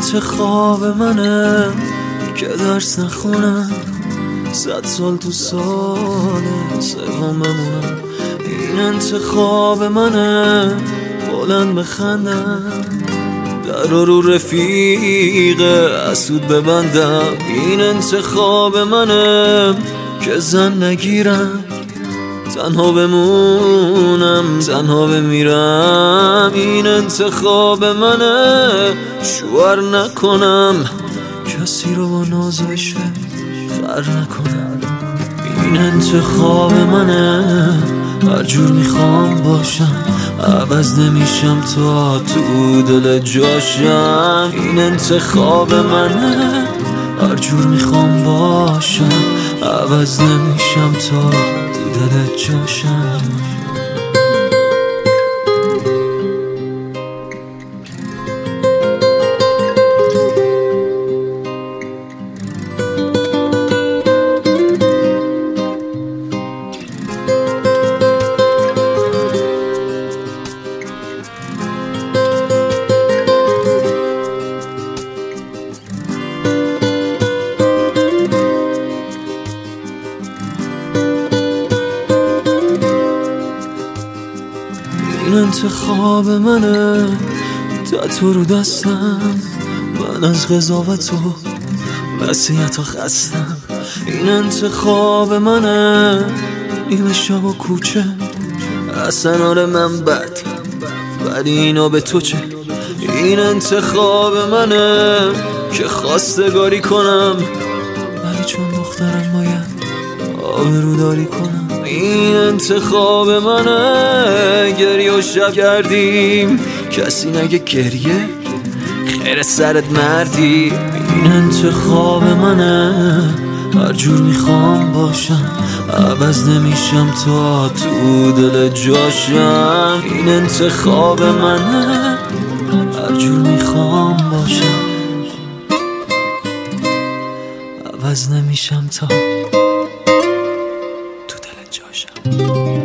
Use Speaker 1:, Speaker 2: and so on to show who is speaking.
Speaker 1: انتخاب منه که درس نخونم 100 سال تو سال سوم بمونم. این انتخاب منه بلند بخندم، در رو رفیق اسود ببندم. این انتخاب منه که زن نگیرم، تنها بمونم تنها بمیرم. این انتخاب منه شوهر نکنم، کسی رو با ناز و عشق خر نکنم. این انتخاب منه هر جور میخوام باشم، عوض نمیشم تا تو دل جاشم. این انتخاب منه هر جور میخوام باشم، عوض نمیشم تا تو دل جاشم. این انتخاب منه، تتو رو دستم، من از قضاوت و وصیت ها خستم. این انتخاب منه، نیمه شب و کوچه، اصلا آره من بد ولی اینا به تو چه. این انتخاب منه که خواستگاری کنم، ولی چون دخترم باید آبروداری کنم. این انتخاب منه، گریه و شب کردیم کسی نگه گریه خیر سرت مردی. این انتخاب منه هر جور میخوام باشم، عوض نمیشم تا تو دل جاشم. این انتخاب منه هر جور میخوام باشم، عوض نمیشم تا تو دل جاشم.